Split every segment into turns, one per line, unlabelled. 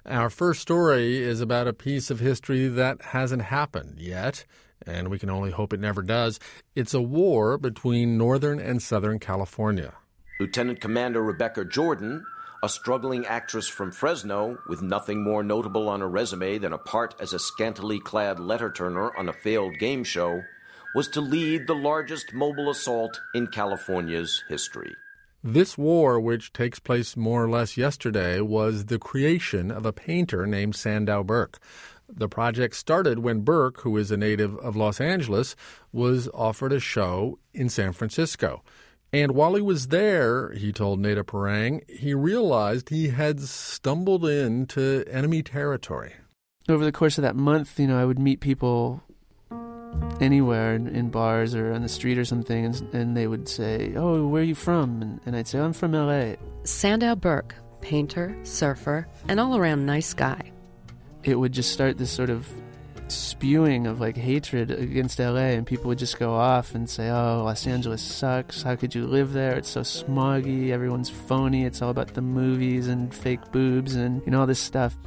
Our first story is about a piece of history that hasn't happened yet, and we can only hope it never does. It's a war between Northern and Southern California.
Lieutenant Commander Rebecca Jordan, a struggling actress from Fresno with nothing more notable on her resume than a part as a scantily clad letter turner on a failed game show, was to lead the largest mobile assault in California's history.
This war, which takes place more or less yesterday, was the creation of a painter named Sandow Birk. The project started when Birk, who is a native of Los Angeles, was offered a show in San Francisco. And while he was there, he told Neda Parang, he realized he had stumbled into enemy territory.
Over the course of that month, I would meet people anywhere in bars or on the street or something, and they would say, "Oh, where are you from?" And I'd say, "I'm from L.A."
Sandow Birk, painter, surfer, and all-around nice guy.
It would just start this sort of spewing of hatred against LA, and people would just go off and say, "Oh, Los Angeles sucks. How could you live there? It's so smoggy. Everyone's phony. It's all about the movies and fake boobs and all this stuff."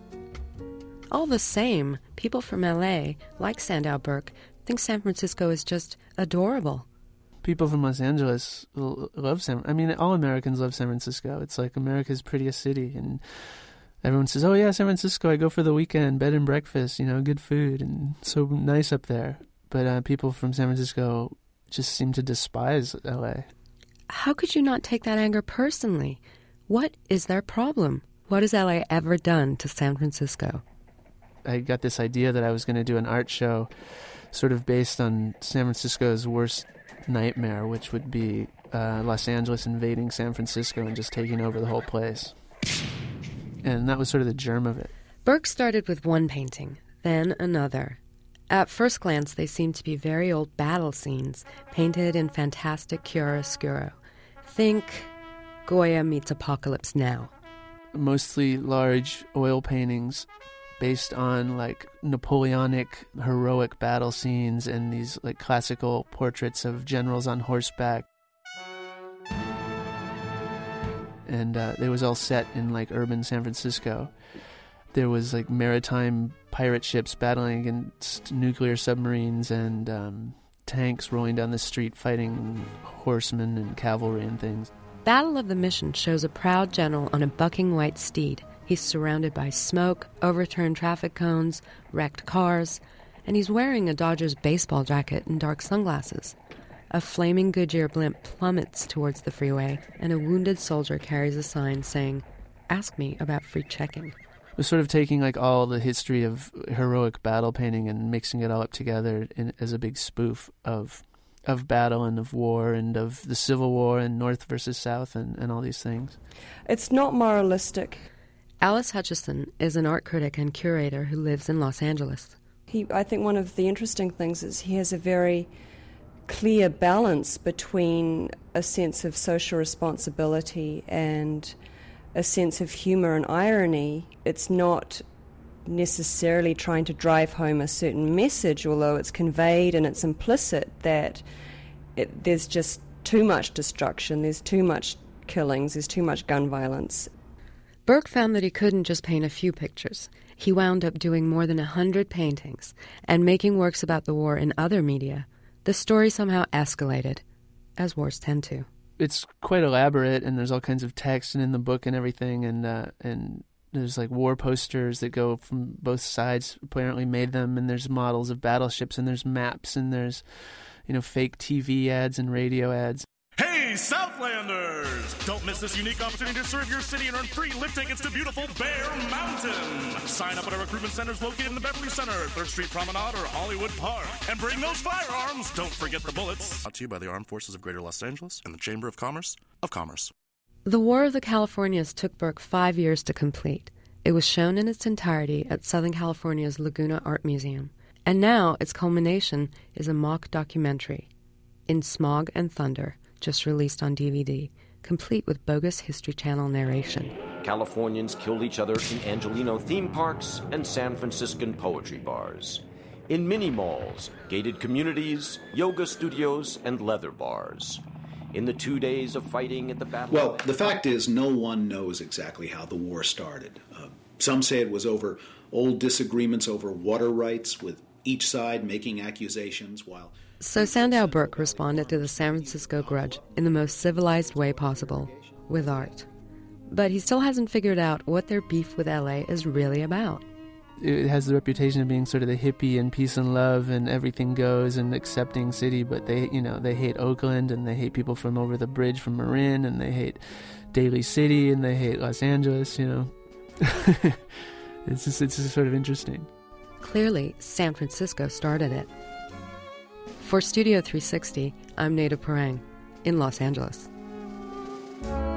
All the same, people from LA, like Sandow Birk, think San Francisco is just adorable.
People from Los Angeles love all Americans love San Francisco. It's like America's prettiest city, and everyone says, "Oh yeah, San Francisco, I go for the weekend, bed and breakfast, good food, and so nice up there." But people from San Francisco just seem to despise LA.
How could you not take that anger personally? What is their problem? What has LA ever done to San Francisco?
I got this idea that I was going to do an art show sort of based on San Francisco's worst nightmare, which would be Los Angeles invading San Francisco and just taking over the whole place. And that was sort of the germ of it.
Birk started with one painting, then another. At first glance, they seemed to be very old battle scenes, painted in fantastic chiaroscuro. Think Goya meets Apocalypse Now.
Mostly large oil paintings based on Napoleonic heroic battle scenes and these classical portraits of generals on horseback. And it was all set in urban San Francisco. There was maritime pirate ships battling against nuclear submarines and tanks rolling down the street fighting horsemen and cavalry and things.
Battle of the Mission shows a proud general on a bucking white steed. He's surrounded by smoke, overturned traffic cones, wrecked cars, and he's wearing a Dodgers baseball jacket and dark sunglasses. A flaming Goodyear blimp plummets towards the freeway, and a wounded soldier carries a sign saying, "Ask me about free checking."
It was sort of taking all the history of heroic battle painting and mixing it all up together as a big spoof of battle and of war and of the Civil War and North versus South and all these things.
It's not moralistic.
Alice Hutchison is an art critic and curator who lives in Los Angeles.
I think one of the interesting things is he has a very clear balance between a sense of social responsibility and a sense of humor and irony. It's not necessarily trying to drive home a certain message, although it's conveyed and it's implicit that there's just too much destruction, there's too much killings, there's too much gun violence.
Birk found that he couldn't just paint a few pictures. He wound up doing more than 100 paintings and making works about the war in other media. The story somehow escalated, as wars tend to.
It's quite elaborate, and there's all kinds of text and in the book and everything, and there's war posters that go from both sides, apparently made them, and there's models of battleships, and there's maps, and there's fake TV ads and radio ads.
Hey, Southlanders! Don't miss this unique opportunity to serve your city and earn free lift tickets to beautiful Bear Mountain. Sign up at our recruitment centers located in the Beverly Center, 3rd Street Promenade, or Hollywood Park. And bring those firearms. Don't forget the bullets. Brought to you by the Armed Forces of Greater Los Angeles and the Chamber of Commerce of Commerce.
The War of the Californias took Birk 5 years to complete. It was shown in its entirety at Southern California's Laguna Art Museum. And now its culmination is a mock documentary, In Smog and Thunder, just released on DVD, complete with bogus History Channel narration.
Californians killed each other in Angelino theme parks and San Franciscan poetry bars. In mini malls, gated communities, yoga studios, and leather bars. In the 2 days of fighting at the battle...
Well, the fact is no one knows exactly how the war started. Some say it was over old disagreements over water rights, with each side making accusations while...
So Sandow Birk responded to the San Francisco grudge in the most civilized way possible, with art. But he still hasn't figured out what their beef with LA is really about.
It has the reputation of being sort of the hippie and peace and love and everything goes and accepting city, but they hate Oakland, and they hate people from over the bridge from Marin, and they hate Daly City, and they hate Los Angeles, It's just sort of interesting.
Clearly, San Francisco started it. For Studio 360, I'm Neda Parang in Los Angeles.